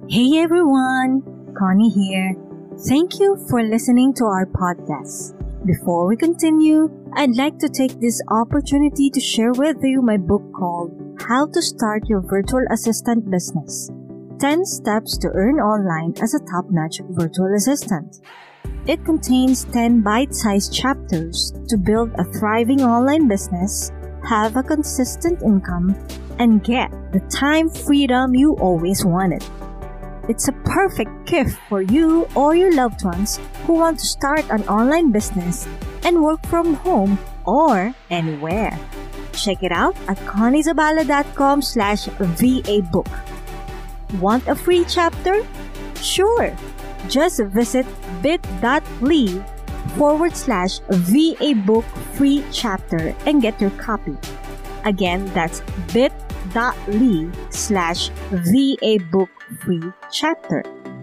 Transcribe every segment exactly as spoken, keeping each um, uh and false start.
Hey everyone, Connie here. Thank you for listening to our podcast. Before we continue, I'd like to take this opportunity to share with you my book called How to Start Your Virtual Assistant Business. ten Steps to Earn Online as a Top-Notch Virtual Assistant. It contains ten bite-sized chapters to build a thriving online business, have a consistent income, and get the time freedom you always wanted. It's a perfect gift for you or your loved ones who want to start an online business and work from home or anywhere. Check it out at conniezabala.com slash VA book. Want a free chapter? Sure! Just visit bit.ly forward slash VA book free chapter and get your copy. Again, that's bit.ly slash VA book free chapter.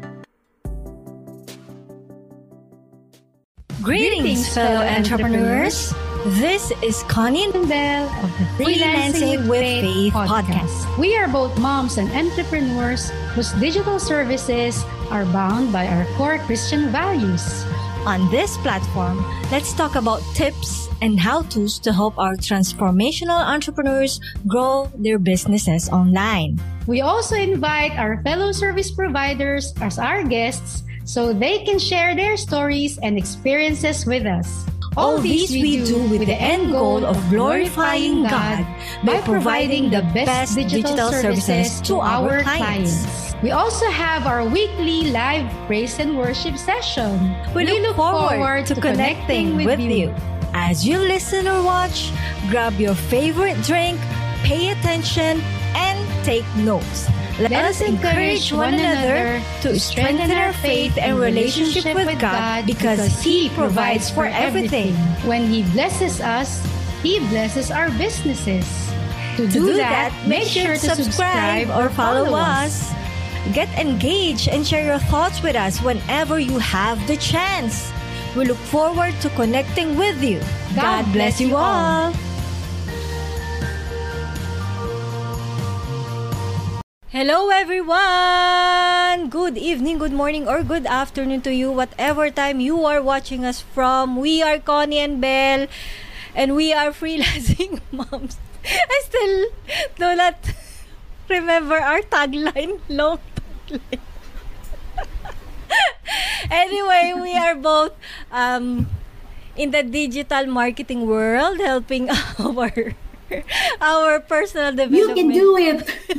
Greetings, fellow entrepreneurs! This is Connie and Belle of the Freelancing with Faith podcast. We are both moms and entrepreneurs whose digital services are bound by our core Christian values. On this platform, let's talk about tips and how-tos to help our transformational entrepreneurs grow their businesses online. We also invite our fellow service providers as our guests so they can share their stories and experiences with us. All these we do with the end goal of glorifying God by providing the best digital services to our clients. We also have our weekly live praise and worship session. We, we look, look forward, forward to, to connecting, connecting with you. you. As you listen or watch, grab your favorite drink, pay attention, and take notes. Let, Let us encourage one another to strengthen our faith and relationship with God because He provides for everything. When He blesses us, He blesses our businesses. To do that, make sure to subscribe or follow us. Get engaged and share your thoughts with us whenever you have the chance. We look forward to connecting with you. God, God bless you all. Hello everyone! Good evening, good morning, or good afternoon to you, whatever time you are watching us from. We are Connie and Belle, and we are freelancing moms. I still do not remember our tagline, long tagline. Anyway, we are both um, in the digital marketing world, helping our our personal development. You can do it.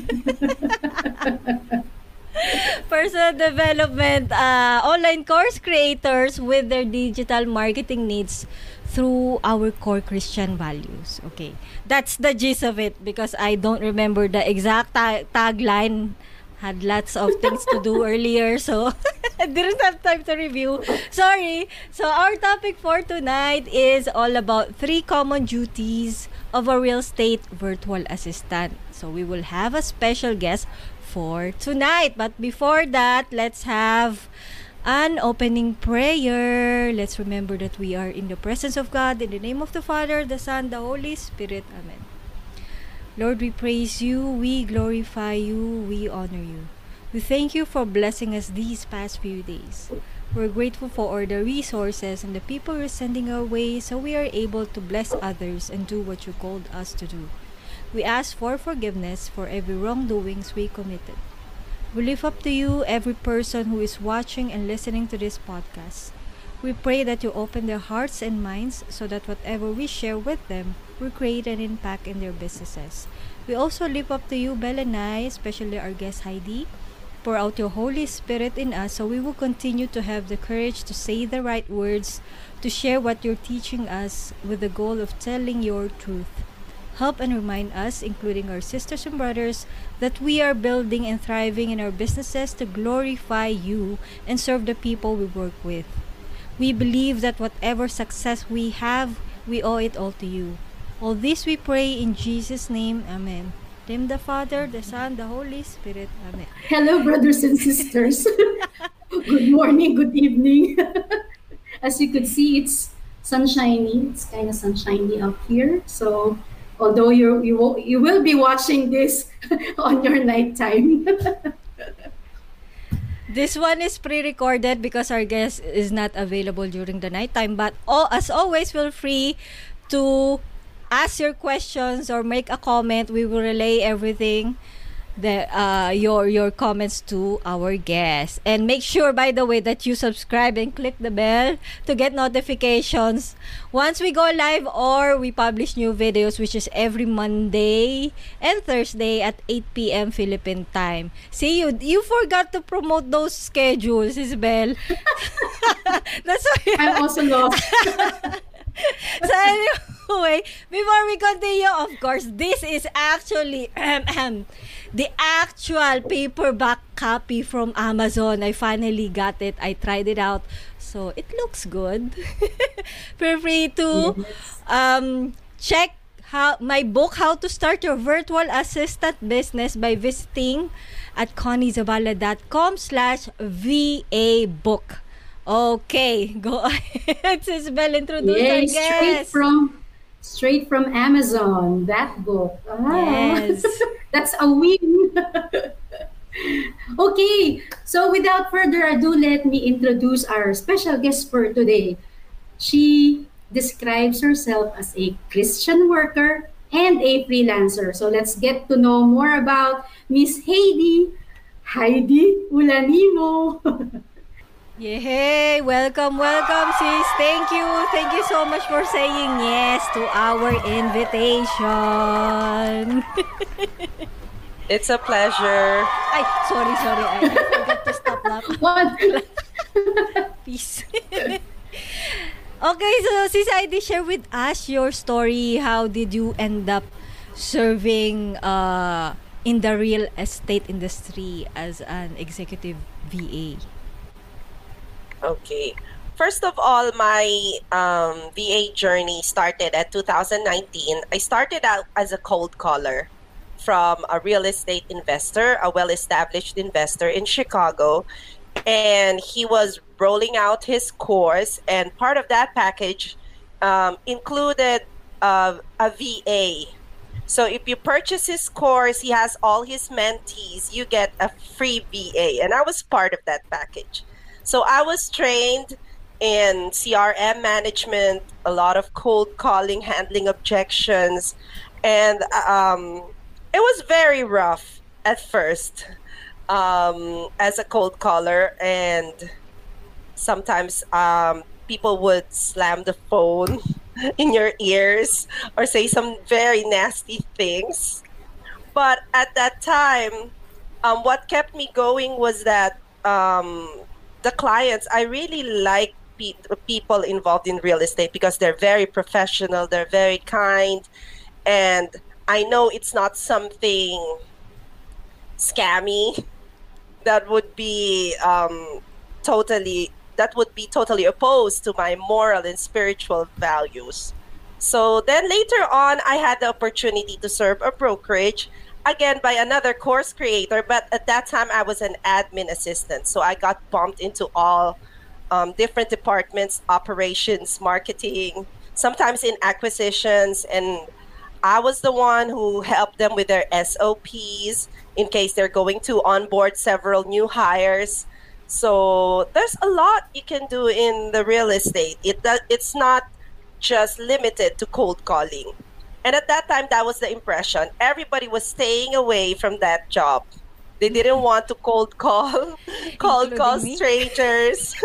Personal development uh, online course creators with their digital marketing needs through our core Christian values. Okay, that's the gist of it because I don't remember the exact ta- tagline. Had lots of things to do earlier, so I didn't have time to review. Sorry. So our topic for tonight is all about three common duties of a real estate virtual assistant. So we will have a special guest for tonight. But before that, let's have an opening prayer. Let's remember that we are in the presence of God. In the name of the Father, the Son, the Holy Spirit. Amen. Lord, we praise you, we glorify you, we honor you. We thank you for blessing us these past few days. We're grateful for all the resources and the people you're sending our way so we are able to bless others and do what you called us to do. We ask for forgiveness for every wrongdoings we committed. We lift up to you every person who is watching and listening to this podcast. We pray that you open their hearts and minds so that whatever we share with them will create an impact in their businesses. We also lift up to you, Belle and I, especially our guest Heidi. Pour out your Holy Spirit in us so we will continue to have the courage to say the right words, to share what you're teaching us with the goal of telling your truth. Help and remind us, including our sisters and brothers, that we are building and thriving in our businesses to glorify you and serve the people we work with. We believe that whatever success we have, we owe it all to you. All this we pray in Jesus' name. Amen. In the name of the Father, the Son, the Holy Spirit. Amen. Hello, brothers and sisters. Good morning, good evening. As you could see, it's sunshiny. It's kind of sunshiny out here. So, although you you will, you will be watching this on your nighttime. This one is pre-recorded because our guest is not available during the nighttime. But oh, as always, feel free to ask your questions or make a comment. We will relay everything, the uh your your comments to our guests. And make sure, by the way, that you subscribe and click the bell to get notifications once we go live or we publish new videos, which is every Monday and Thursday at eight p.m. Philippine time. See, you you forgot to promote those schedules, Isabel. That's why I'm also lost. so anyway, before we continue, of course, this is actually the actual paperback copy from Amazon. I finally got it. I tried it out. So it looks good. Feel free to Yes. um, check how my book, How to Start Your Virtual Assistant Business, by visiting at conniezabala.com slash VA book. Okay, go ahead. Isabel, introduce our Yay, straight guest. from straight from Amazon, that book. Ah. Yes. That's a win. Okay, so without further ado, let me introduce our special guest for today. She describes herself as a Christian worker and a freelancer. So let's get to know more about Miss Heidi, Heidi Ulanimo. Yay! Welcome, welcome, sis. Thank you. Thank you so much for saying yes to our invitation. It's a pleasure. Ay, sorry, sorry. I, I forgot to stop laughing. What? Peace. Okay, so sis Heidi, share with us your story. How did you end up serving uh, in the real estate industry as an executive V A? Okay. First of all, my um, V A journey started at two thousand nineteen. I started out as a cold caller from a real estate investor, a well-established investor in Chicago. And he was rolling out his course, and part of that package um, included uh, a V A. So if you purchase his course, he has all his mentees, you get a free V A. And I was part of that package. So I was trained in C R M management, a lot of cold calling, handling objections, and um, it was very rough at first um, as a cold caller, and sometimes um, people would slam the phone in your ears or say some very nasty things. But at that time, um, what kept me going was that um, the clients, I really like pe- people involved in real estate because they're very professional, they're very kind, and I know it's not something scammy that would be um, totally that would be totally opposed to my moral and spiritual values. So then later on, I had the opportunity to serve a brokerage, again by another course creator, but at that time I was an admin assistant. So I got bumped into all um, different departments, operations, marketing, sometimes in acquisitions, and I was the one who helped them with their S O Ps in case they're going to onboard several new hires. So there's a lot you can do in the real estate. It it's not just limited to cold calling. And at that time, that was the impression. Everybody was staying away from that job. They didn't want to cold call, cold call Including me? strangers.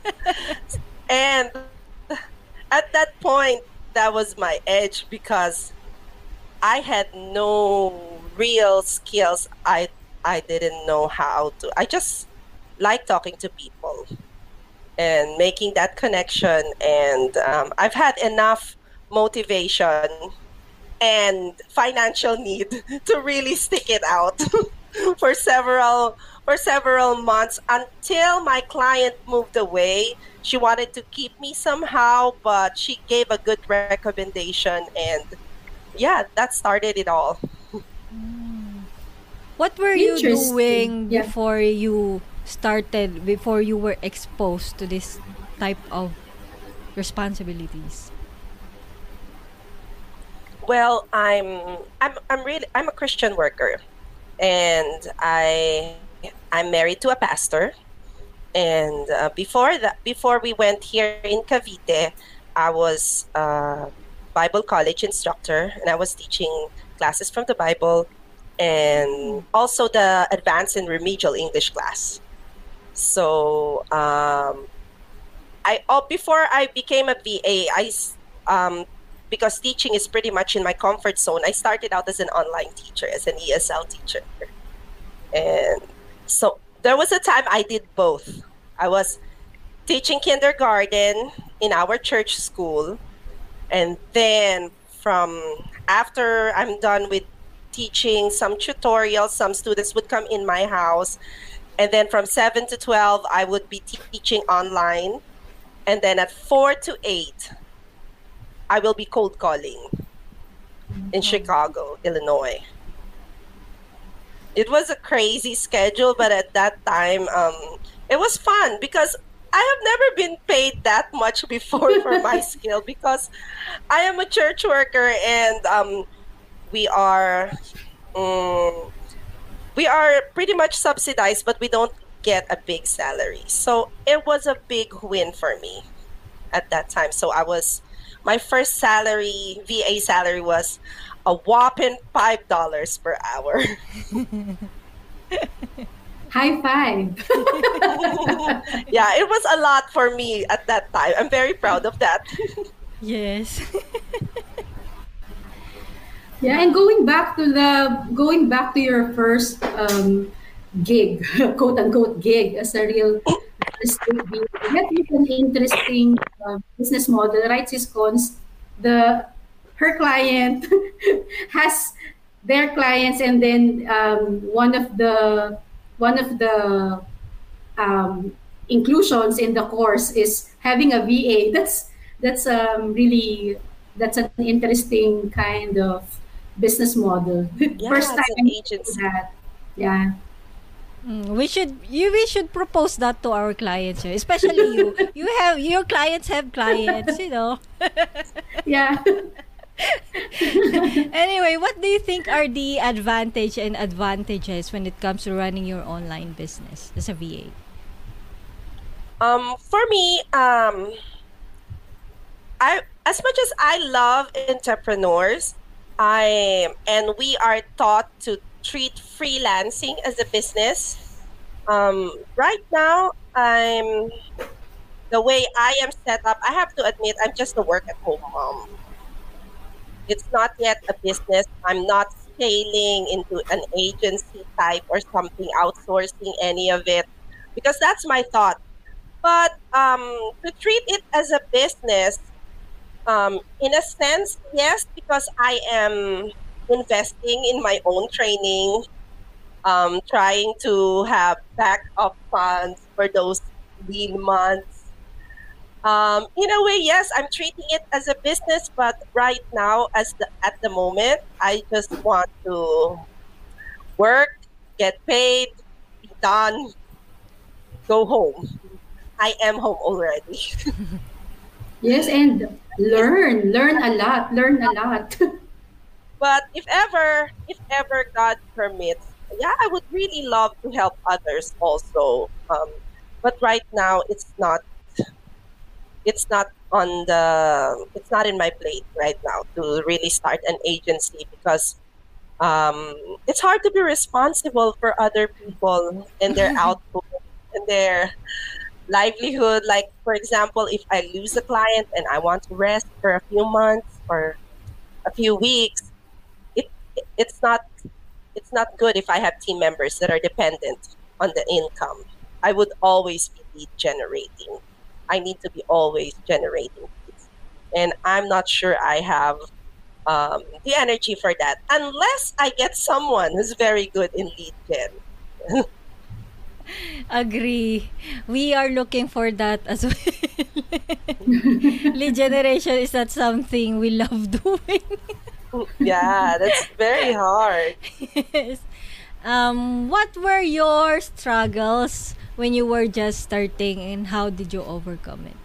And at that point, that was my edge because I had no real skills. I I didn't know how to. I just like talking to people and making that connection. And um, I've had enough motivation and financial need to really stick it out for several for several months until my client moved away. She wanted to keep me somehow, but she gave a good recommendation, and yeah, that started it all. What were you Interesting. doing Yeah. before you started, before you were exposed to this type of responsibilities? Well, I'm I'm I'm really I'm a Christian worker, and I I'm married to a pastor. And uh, before that, before we went here in Cavite, I was a Bible college instructor, and I was teaching classes from the Bible, and also the advanced and remedial English class. So um, I oh, before I became a V A, I s- um, because teaching is pretty much in my comfort zone. I started out as an online teacher, as an E S L teacher, and so there was a time I did both. I was teaching kindergarten in our church school, and then from after I'm done with teaching some tutorials, some students would come in my house, and then from seven to twelve I would be teaching online, and then at four to eight I will be cold calling in Chicago, Illinois. It was a crazy schedule, but at that time um, it was fun because I have never been paid that much before for my skill, because I am a church worker, and um, we are um, we are pretty much subsidized, but we don't get a big salary. So it was a big win for me at that time. So I was my first salary, V A salary, was a whopping five dollars per hour. High five. Yeah, it was a lot for me at that time. I'm very proud of that. Yes. Yeah, and going back to the going back to your first um, gig, quote unquote gig as a real estate deal. That is an interesting uh, business model, right? Sis Cons, the her client has their clients, and then um, one of the one of the um, inclusions in the course is having a V A. That's that's um, really that's an interesting kind of business model. First Yeah, time it's an I'm hearing agency. that. Yeah. Mm, we should you we should propose that to our clients, eh, especially you. You have your clients have clients, you know. Yeah. Anyway, what do you think are the advantage and advantages when it comes to running your online business as a V Um, for me, um, I as much as I love entrepreneurs, I and we are taught to treat freelancing as a business. Um, right now, I'm the way I am set up. I have to admit, I'm just a work at home mom. It's not yet a business. I'm not scaling into an agency type or something, outsourcing any of it, because that's my thought. But um, to treat it as a business, um, in a sense, yes, because I am investing in my own training, um, trying to have backup funds for those lean months. Um, in a way, yes, I'm treating it as a business, but right now, as the at the moment, I just want to work, get paid, be done, go home. I am home already. Yes, and learn, learn a lot, learn a lot. But if ever, if ever God permits, yeah, I would really love to help others also. Um, but right now, it's not. It's not on the. It's not in my plate right now to really start an agency, because um, it's hard to be responsible for other people and their A? output and their livelihood. Like, for example, if I lose a client and I want to rest for a few months or a few weeks, it it's not it's not good if I have team members that are dependent on the income. I would always be lead generating. I need to be always generating leads, and I'm not sure I have um, the energy for that unless I get someone who's very good in lead gen. Agree. We are looking for that as well. Lead generation is not something we love doing. Yeah, that's very hard. Yes. Um, what were your struggles when you were just starting, and how did you overcome it?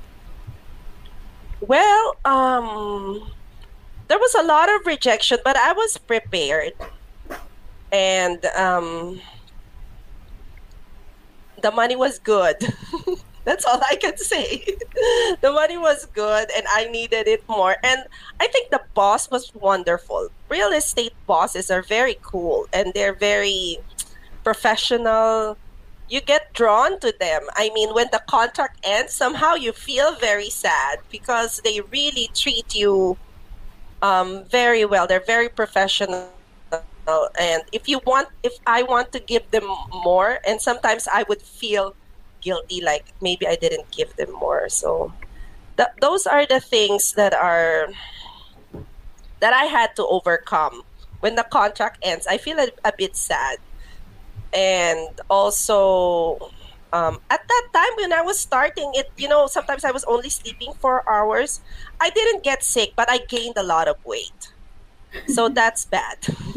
Well, um, there was a lot of rejection, but I was prepared. And um, the money was good. That's all I can say. The money was good and I needed it more. And I think the boss was wonderful. Real estate bosses are very cool and they're very professional. You get drawn to them. I mean, when the contract ends, somehow you feel very sad because they really treat you um, very well. They're very professional. And if you want, if I want to give them more, and sometimes I would feel guilty, like maybe I didn't give them more. So th- those are the things that are that I had to overcome. When the contract ends, I feel a, a bit sad. And also, um, at that time when I was starting it, you know, sometimes I was only sleeping four hours. I didn't get sick, but I gained a lot of weight. So that's bad.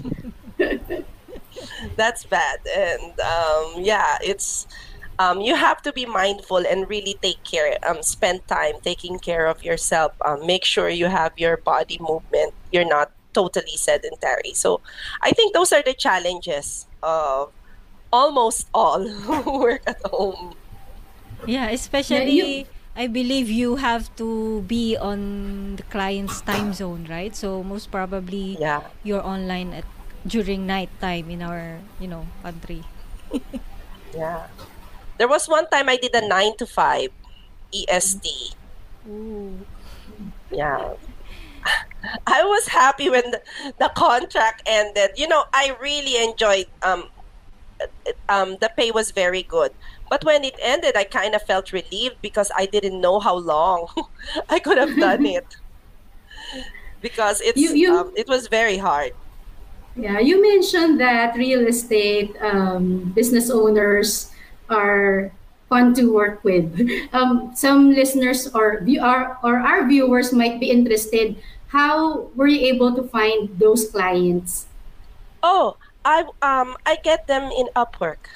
That's bad. And um, yeah, it's um, you have to be mindful and really take care, um, spend time taking care of yourself. Um, make sure you have your body movement. You're not totally sedentary. So I think those are the challenges of almost all who work at home. Yeah, especially Yeah, you- I believe you have to be on the client's time zone, right? So most probably Yeah. you're online at during night time in our, you know, country. Yeah. There was one time I did a nine to five E S T. Ooh. Yeah. I was happy when the, the contract ended. You know, I really enjoyed um um the pay was very good. But when it ended, I kind of felt relieved because I didn't know how long I could have done it. Because it's You- you- um, it was very hard. Yeah, you mentioned that real estate um, business owners are fun to work with. Um, some listeners or view our, or our viewers might be interested. How were you able to find those clients? Oh, I um I get them in Upwork.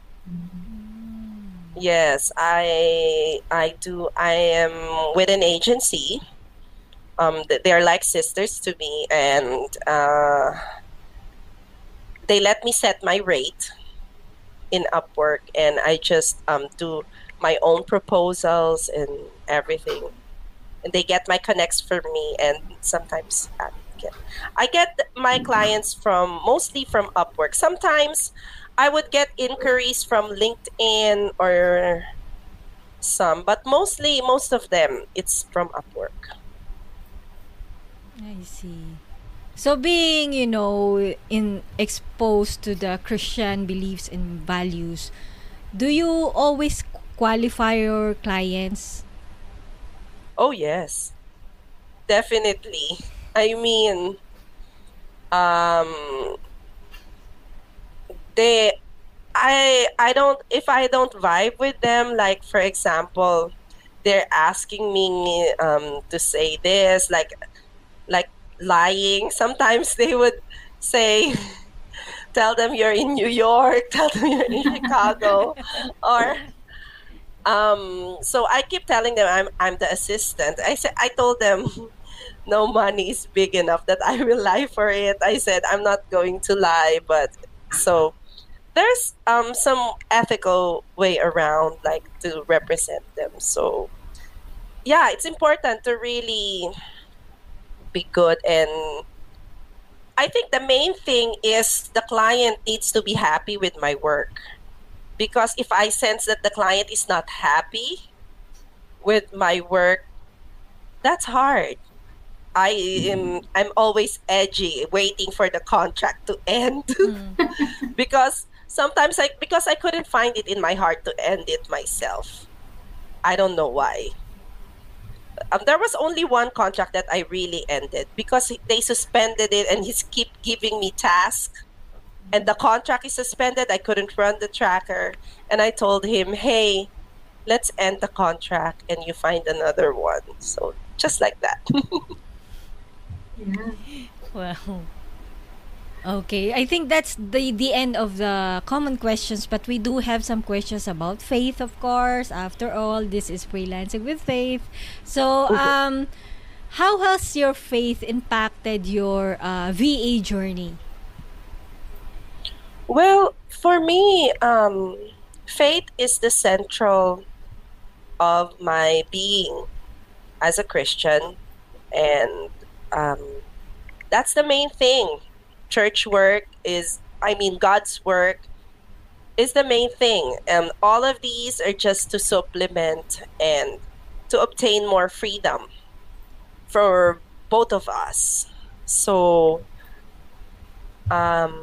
Yes, I I do. I am with an agency. Um, th- they're like sisters to me, and uh, they let me set my rate in Upwork, and I just um do my own proposals and everything. And they get my connects for me, and sometimes I get I get my clients from mostly from Upwork. Sometimes I would get inquiries from LinkedIn or some, but mostly most of them it's from Upwork. I see. So being, you know, in exposed to the Christian beliefs and values, do you always qualify your clients? Oh yes, definitely. I mean, um, they, I, I don't. If I don't vibe with them, like for example, they're asking me um to say this, like, like lying. Sometimes they would say, "Tell them you're in New York. Tell them you're in Chicago," or um. So I keep telling them I'm I'm the assistant. I said I told them no money is big enough that I will lie for it. I said I'm not going to lie, but so there's um some ethical way around like to represent them. So yeah, it's important to really be good, and I think the main thing is the client needs to be happy with my work, because if I sense that the client is not happy with my work, that's hard. I am I'm always edgy, waiting for the contract to end because sometimes I because I couldn't find it in my heart to end it myself. I don't know why. Um, there was only one contract that I really ended because they suspended it and he's keep giving me tasks, and the contract is suspended. I couldn't run the tracker, and I told him, "Hey, let's end the contract and you find another one." So just like that. Yeah. Well, okay. I think that's the the end of the common questions, but we do have some questions about faith, of course. After all, this is freelancing with faith. So, um, how has your faith impacted your uh, V A journey? Well, for me, um, faith is the central of my being as a Christian, and um, that's the main thing. Church work is, I mean, God's work is the main thing. And all of these are just to supplement and to obtain more freedom for both of us. So, um,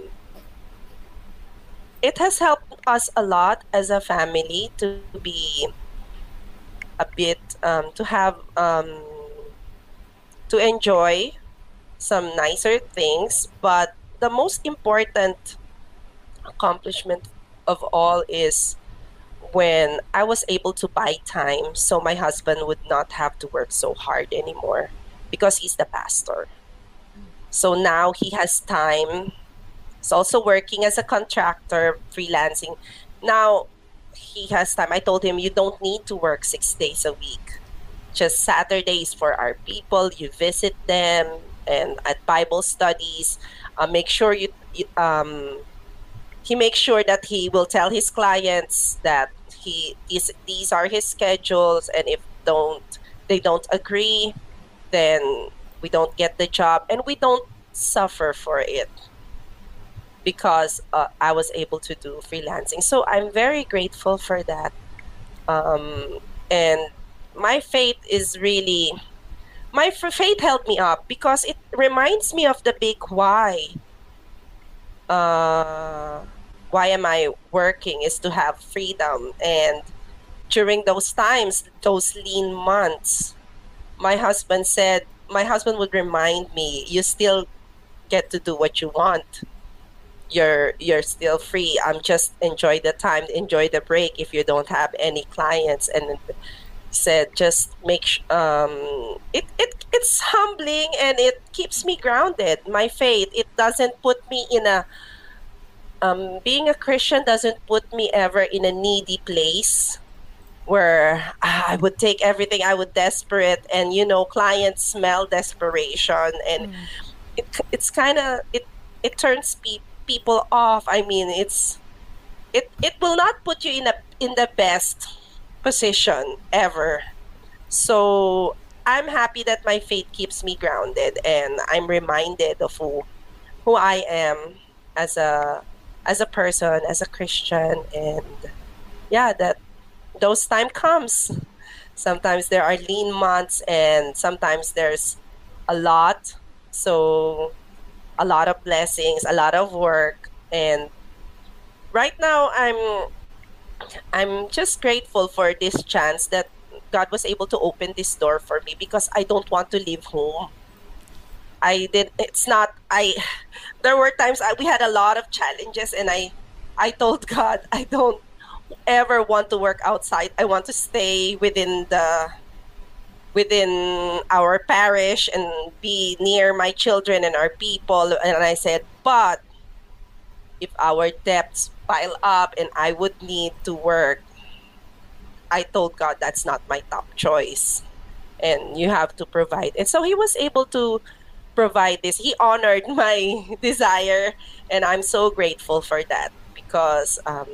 it has helped us a lot as a family to be a bit, um, to have, um, to enjoy some nicer things. But the most important accomplishment of all is when I was able to buy time so my husband would not have to work so hard anymore because he's the pastor. So now he has time. He's also working as a contractor, freelancing. Now he has time. I told him, you don't need to work six days a week. Just Saturdays for our people. You visit them, and at Bible studies, uh, make sure you, you um, he makes sure that he will tell his clients that he these these are his schedules, and if don't they don't agree, then we don't get the job, and we don't suffer for it because uh, I was able to do freelancing. So I'm very grateful for that. Um, and my faith is really my f- faith held me up because it reminds me of the big why. Uh, why am I working is to have freedom. And during those times, those lean months, my husband said, my husband would remind me, you still get to do what you want. You're you're still free. I'm just enjoy the time, enjoy the break if you don't have any clients. And said, just make sh- um it, it it's humbling, and it keeps me grounded. My faith, it doesn't put me in a um being a Christian doesn't put me ever in a needy place where ah, I would take everything, I would desperate, and you know clients smell desperation, and Mm. it it's kind of it it turns pe- people off. I mean, it's it it will not put you in a in the best position ever. So I'm happy that my faith keeps me grounded, and I'm reminded of who who I am as a as a person, as a Christian, and yeah, that those time comes. Sometimes there are lean months, and sometimes there's a lot. So a lot of blessings, a lot of work, and right now I'm I'm just grateful for this chance that God was able to open this door for me because I don't want to leave home. I did. It's not. I. There were times I, we had a lot of challenges, and I, I told God I don't ever want to work outside. I want to stay within the, within our parish and be near my children and our people. And I said, but if our debts pile up and I would need to work, I told God that's not my top choice. And you have to provide. And so he was able to provide this. He honored my desire. And I'm so grateful for that because um,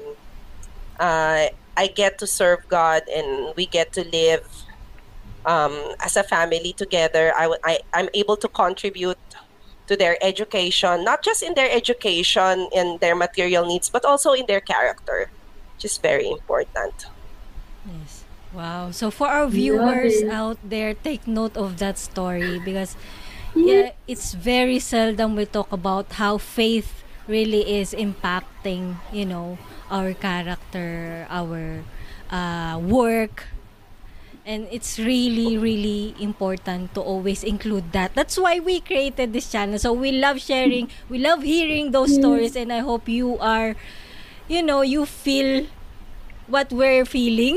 uh, I get to serve God and we get to live um, as a family together. I, w- I, I'm able to contribute to their education, not just in their education and their material needs, but also in their character, which is very important. Yes. Wow. So for our Love viewers it. out there, take note of that story because Yeah. yeah, it's very seldom we talk about how faith really is impacting, you know, our character, our uh, work. And it's really, really important to always include that. That's why we created this channel. So we love sharing, we love hearing those stories, Yes. and I hope you are, you know, you feel what we're feeling.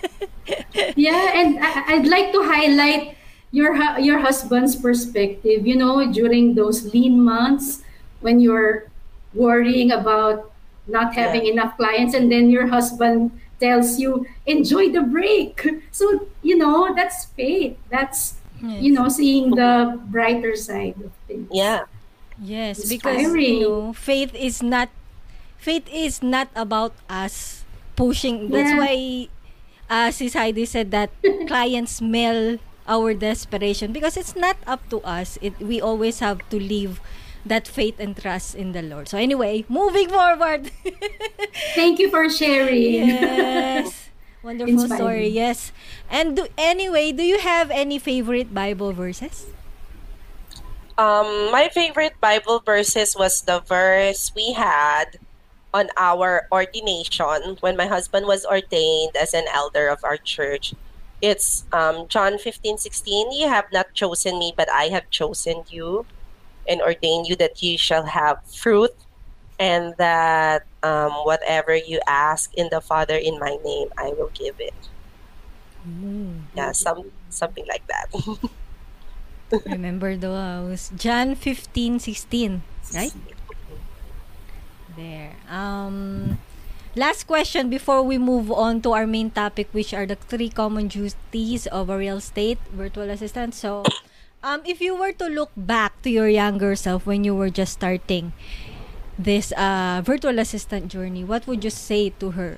Yeah, and I, I'd like to highlight your hu- your husband's perspective. You know, during those lean months when you're worrying about not Yeah. having enough clients, and then your husband tells you enjoy the break. So you know that's faith. That's you Yes. know seeing the brighter side of things. Yeah. Yes, because you Inspiring. know, faith is not faith is not about us pushing. That's Yeah. why uh, Sis Heidi said that clients smell our desperation because it's not up to us. It we always have to leave that faith and trust in the Lord. So anyway, moving forward. Thank you for sharing. Yes. Wonderful Inspiring. story. Yes. And do, anyway, do you have any favorite Bible verses? Um, my favorite Bible verses was the verse we had on our ordination when my husband was ordained as an elder of our church. It's um, John fifteen sixteen. You have not chosen me, but I have chosen you and ordained you that you shall have fruit, and that um, whatever you ask in the Father in my name, I will give it. Yeah, some something like that. Remember those. John fifteen sixteen, right? There. Um, last question before we move on to our main topic, which are the three common duties of a real estate virtual assistant. So, um, if you were to look back to your younger self when you were just starting this uh, virtual assistant journey, what would you say to her?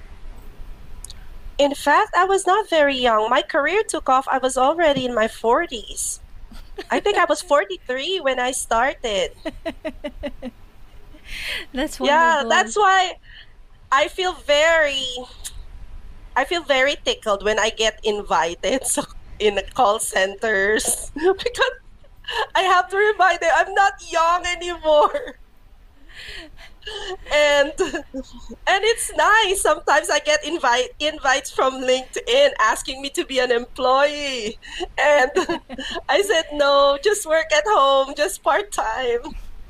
In fact, I was not very young. My career took off. I was already in my forties. I think I was forty-three when I started. That's wonderful. Yeah, that's why I feel very I feel very tickled when I get invited so in the call centers because I have to remind them I'm not young anymore. And and it's nice. Sometimes I get invite invites from LinkedIn asking me to be an employee. And I said no, just work at home, just part-time.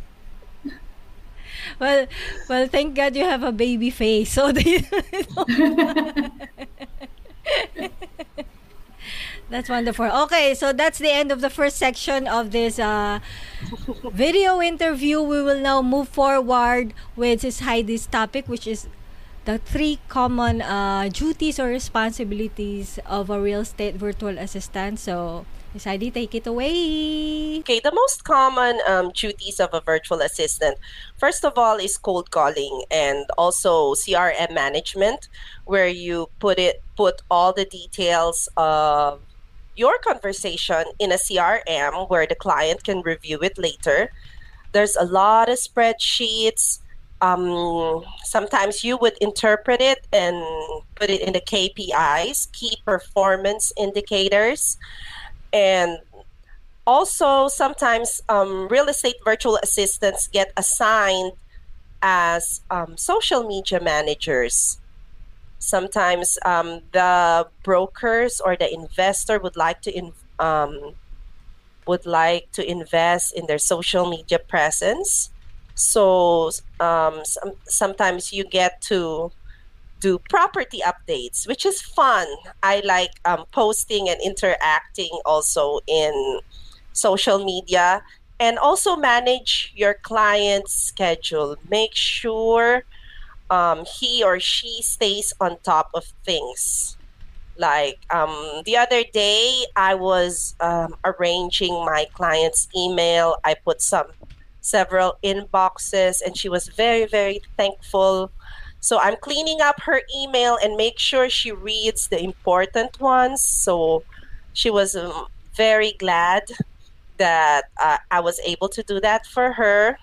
Well, well, thank God you have a baby face. So they That's wonderful. Okay, so that's the end of the first section of this uh, video interview. We will now move forward with this Heidi's topic, which is the three common uh, duties or responsibilities of a real estate virtual assistant. So, Miss Heidi, take it away. Okay, the most common um, duties of a virtual assistant, first of all, is cold calling and also C R M management, where you put it put all the details of your conversation in a C R M where the client can review it later. There's a lot of spreadsheets. Um, sometimes you would interpret it and put it in the K P Is, key performance indicators. And also, sometimes um, real estate virtual assistants get assigned as um, social media managers. Sometimes um, the brokers or the investor would like to in, um, would like to invest in their social media presence. So um, some, sometimes you get to do property updates, which is fun. I like um, posting and interacting also in social media, and also manage your client's schedule. Make sure um, he or she stays on top of things. Like um, the other day, I was um, arranging my client's email. I put some several inboxes, and she was very, very thankful. So I'm cleaning up her email and make sure she reads the important ones. So she was um, very glad that uh, I was able to do that for her.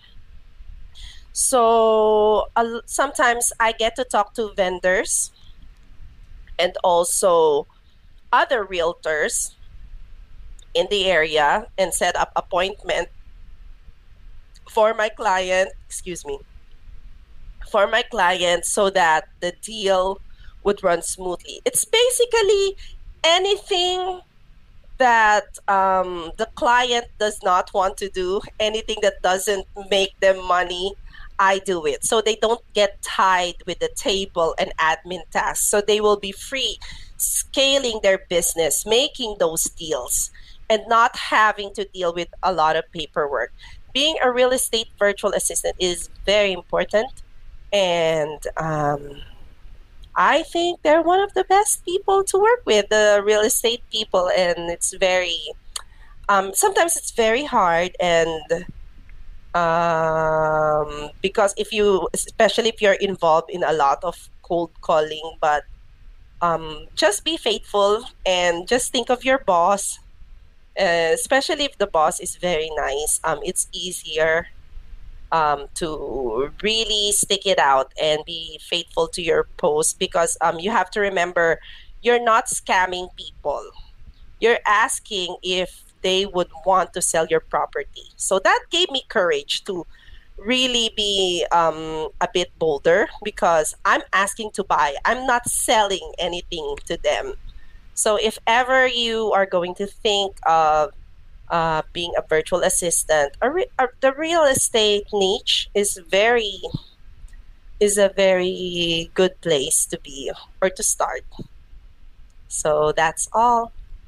So uh, sometimes I get to talk to vendors and also other realtors in the area and set up appointment for my client, excuse me, for my client so that the deal would run smoothly. It's basically anything that um, the client does not want to do, anything that doesn't make them money, I do it. So they don't get tied with the table and admin tasks. So they will be free scaling their business, making those deals, and not having to deal with a lot of paperwork. Being a real estate virtual assistant is very important. And um, I think they're one of the best people to work with, the real estate people. And it's very, um, sometimes it's very hard. And um, because if you, especially if you're involved in a lot of cold calling, but um, just be faithful and just think of your boss, uh, especially if the boss is very nice. Um, it's easier um, to really stick it out and be faithful to your post, because um, you have to remember, you're not scamming people. You're asking if they would want to sell your property. So that gave me courage to really be um, a bit bolder, because I'm asking to buy. I'm not selling anything to them. So if ever you are going to think of uh, being a virtual assistant, a re- a, the real estate niche is very is a very good place to be or to start. So that's all.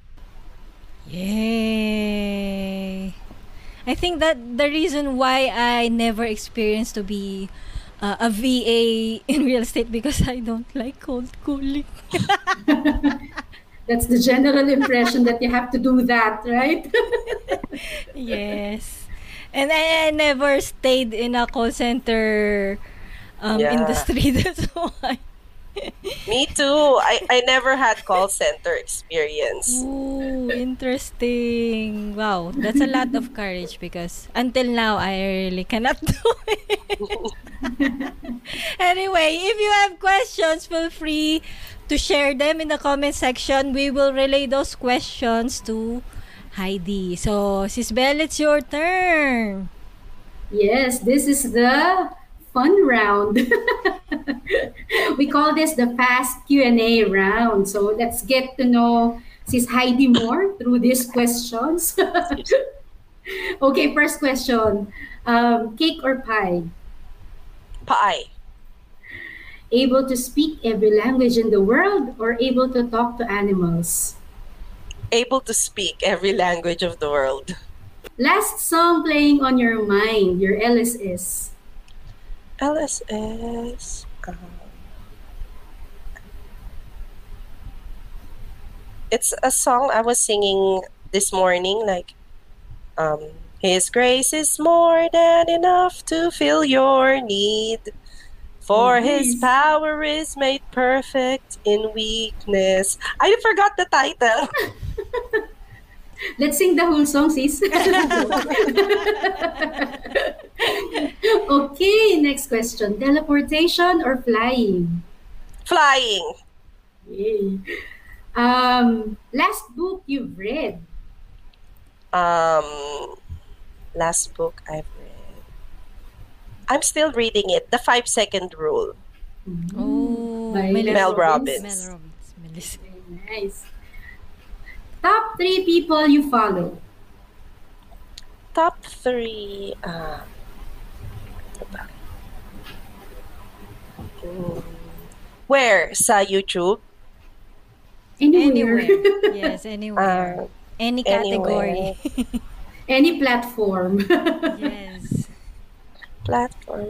Yay! I think that the reason why I never experienced to be uh, a V A in real estate, because I don't like cold calling. That's the general impression, that you have to do that, right? Yes. And I, I never stayed in a call center um, Yeah. industry. That's why. Me too. I, I never had call center experience. Ooh, interesting. Wow, that's a lot of courage, because until now I really cannot do it. Anyway, if you have questions, feel free to share them in the comment section. We will relay those questions to Heidi. So, Sis Belle, it's your turn. Yes, this is the fun round. We call this the fast Q and A round. So let's get to know Sis Heidi more through these questions. Okay, first question. Um, cake or pie? Pie. Able to speak every language in the world, or able to talk to animals? Able to speak every language of the world. Last song playing on your mind, your L S S. L S S. Um, it's a song I was singing this morning, like, um, His grace is more than enough to fill your need. For His Nice. power is made perfect in weakness. I forgot the title. Let's sing the whole song, sis. Okay, next question. Teleportation or flying? Flying. Yay. Um, last book you've read? Um, last book I've read. I'm still reading it. The Five Second Rule. Oh, By Mel Mel Robbins. Robbins. Mel Robbins. Melissa. Very nice. Top three people you follow? Top three. Uh, mm, where? Sa YouTube? Anywhere. Anywhere. Yes, anywhere. Uh, Any category. Any platform. Yes. Platform.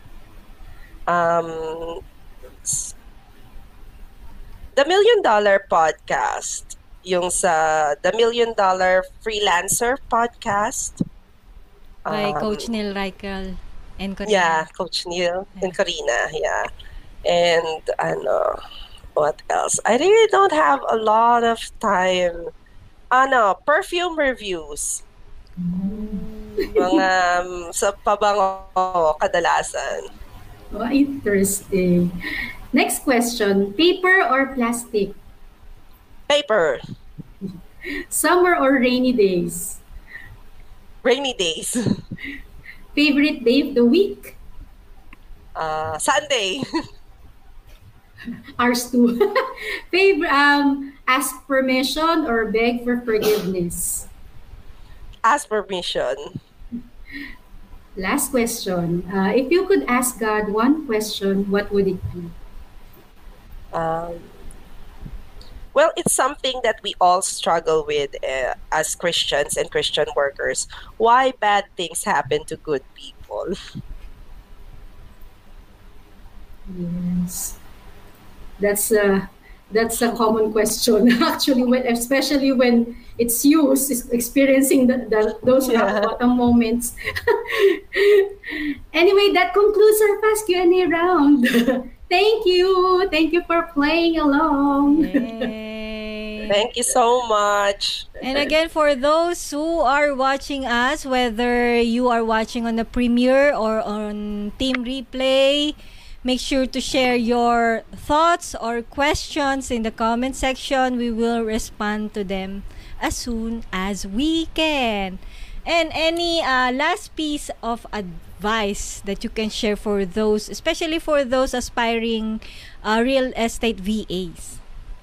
Um, s- the Million Dollar Podcast. Yung sa The Million Dollar Freelancer Podcast. By Um, Coach Neil Reichel and Corina. Yeah, Coach Neil and Karina, yeah. And ano, what else? I really don't have a lot of time. Ano, perfume reviews. Mga um, sa pabango kadalasan. Oh, interesting. Next question. Paper or plastic? Paper. Summer or rainy days? Rainy days. Favorite day of the week? Uh, Sunday. Ours too. Favorite, um, ask permission or beg for forgiveness? Ask permission. Last question. Uh, if you could ask God one question, what would it be? Um, well, it's something that we all struggle with uh, as Christians and Christian workers. Why bad things happen to good people? Yes. That's a that's a common question actually, when especially when it's you who's experiencing the, the, those rock Yeah. bottom moments. Anyway, that concludes our fast Q and A round. Thank you. Thank you for playing along. Yay. Thank you so much. And again, for those who are watching us, whether you are watching on the premiere or on Team Replay, make sure to share your thoughts or questions in the comment section. We will respond to them as soon as we can. And any uh, last piece of advice that you can share for those, especially for those aspiring uh, real estate V As?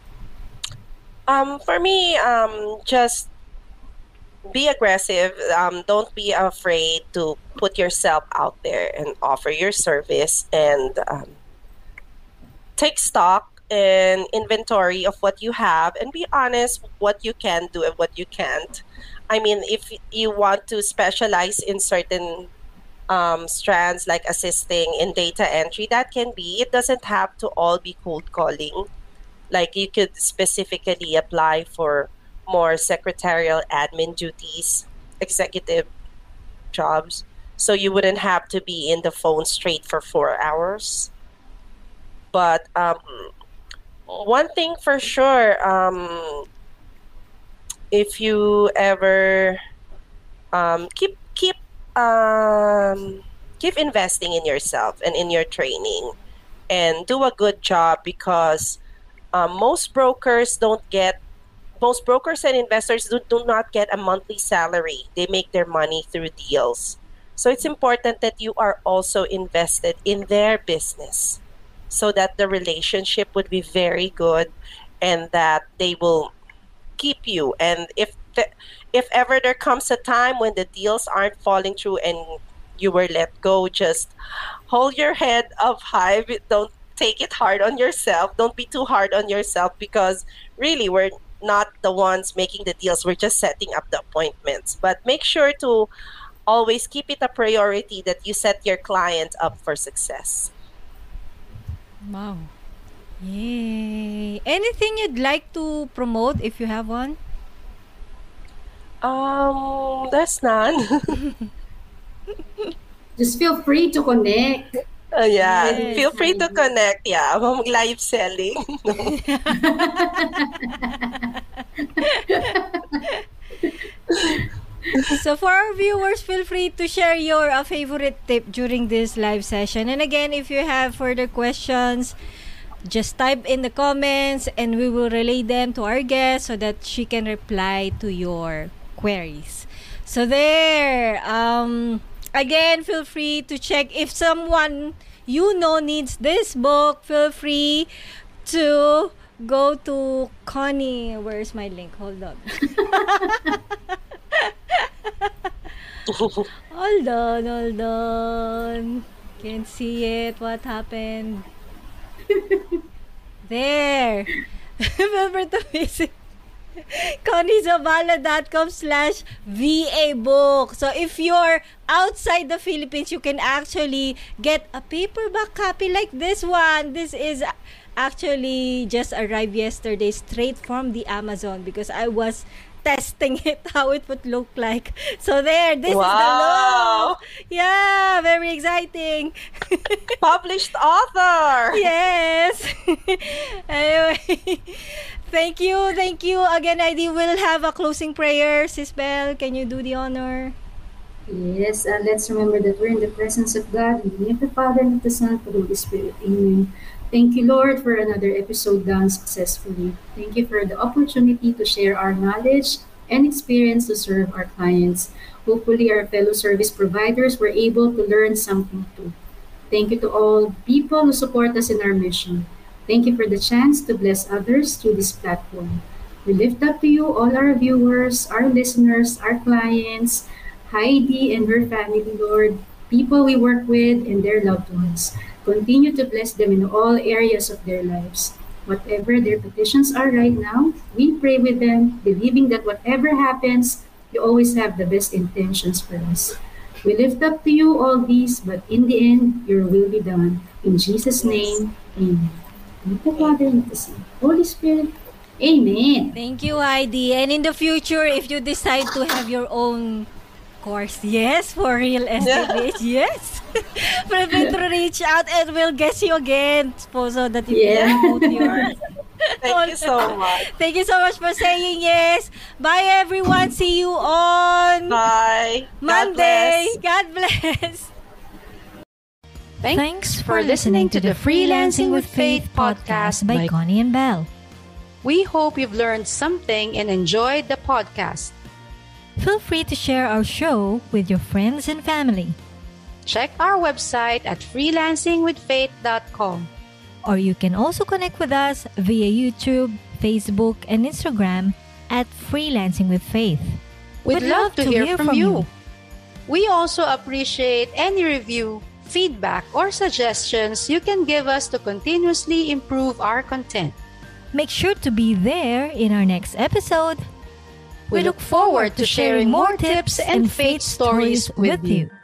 Um, for me, um, just be aggressive. Um, don't be afraid to put yourself out there and offer your service, and um, take stock and inventory of what you have, and be honest what you can do and what you can't. I mean, if you want to specialize in certain um, strands like assisting in data entry, that can be. It doesn't have to all be cold calling. Like, you could specifically apply for more secretarial admin duties, executive jobs, so you wouldn't have to be in the phone straight for four hours. But um, one thing for sure, um, if you ever um, keep keep um, keep investing in yourself and in your training, and do a good job, because um, most brokers don't get most brokers and investors do, do not get a monthly salary. They make their money through deals. So it's important that you are also invested in their business, so that the relationship would be very good, and that they will keep you. And if the, if ever there comes a time when the deals aren't falling through and you were let go, just hold your head up high. Don't take it hard on yourself. Don't be too hard on yourself, because really, we're not the ones making the deals. We're just setting up the appointments. But make sure to always keep it a priority that you set your client up for success. Wow. Yay. Anything you'd like to promote if you have one? Um, there's none. Just feel free to connect. Uh, yeah, Yes. feel free to connect. Yeah, mag-live selling. So for our viewers, feel free to share your uh, favorite tip during this live session. And again, if you have further questions, just type in the comments and we will relay them to our guest so that she can reply to your queries. So there, um, again, feel free to check if someone you know needs this book. Feel free to go to Connie. Where's my link? Hold on. Hold on, hold on. Can't see it. What happened? There. Remember to visit conniezavala.com slash VA book. So if you're outside the Philippines, you can actually get a paperback copy like this one. This is actually just arrived yesterday straight from the Amazon, because I was testing it how it would look like. So there, this is the Wow. look. Yeah, very exciting. Published author. Yes. Anyway, thank you, thank you again. I will have a closing prayer. Sis Belle, can you do the honor? Yes, uh, let's remember that we're in the presence of God, in the name of the Father, and of the Son, and of the Holy Spirit. Amen. Thank you, Lord, for another episode done successfully. Thank you for the opportunity to share our knowledge and experience to serve our clients. Hopefully, our fellow service providers were able to learn something too. Thank you to all people who support us in our mission. Thank you for the chance to bless others through this platform. We lift up to you all our viewers, our listeners, our clients, Heidi and her family, Lord, people we work with and their loved ones. Continue to bless them in all areas of their lives. Whatever their petitions are right now, we pray with them, believing that whatever happens, you always have the best intentions for us. We lift up to you all these, but in the end, your will be done. In Jesus' name, amen. In the Father, and of the Son, Holy Spirit, amen. Thank you, Heidi. And in the future, if you decide to have your own course, yes, for real estate, yes. Feel free to reach out and we'll guess you again so so that you Yeah. can promote your Thank you so much. Thank you so much for saying yes. Bye everyone. See you on Bye. God Monday. bless. God bless. Thanks for listening to the Freelancing with Faith podcast by Connie and Belle. We hope you've learned something and enjoyed the podcast. Feel free to share our show with your friends and family. Check our website at freelancing with faith dot com. Or you can also connect with us via YouTube, Facebook, and Instagram at Freelancing with Faith. We'd, love, to hear, from, you. We also appreciate any review, feedback, or suggestions you can give us to continuously improve our content. Make sure to be there in our next episode. We look forward to sharing more tips and faith stories with you.